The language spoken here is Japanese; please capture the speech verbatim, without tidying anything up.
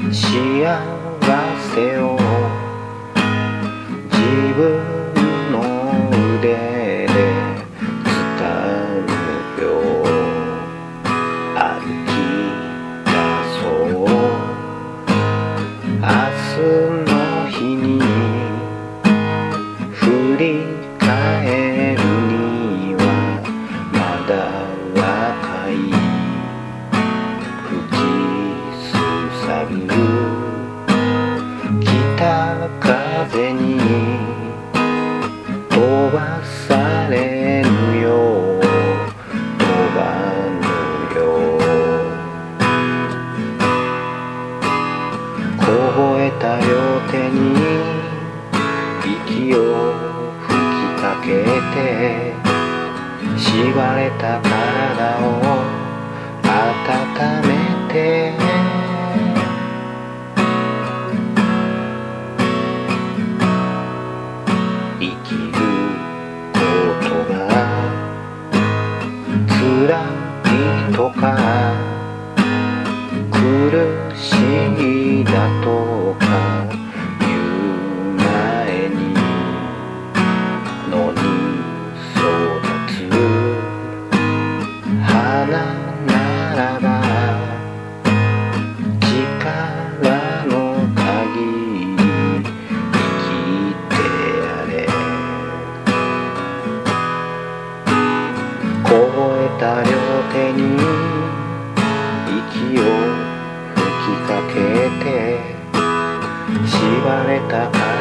幸せを自分の腕で掴むよ。歩き出そう。明日の日に振り返るにはまだ若い。吹きすさぶ北風に飛ばされぬよう飛ばぬよ。凍えた両手に息を吹きかけて縛れた体を温めて生きることが辛いとか苦しいだとか言う前に野に育つ花ならば力の限り生きてやれ。凍えた両手に息を吹きかけて縛れた体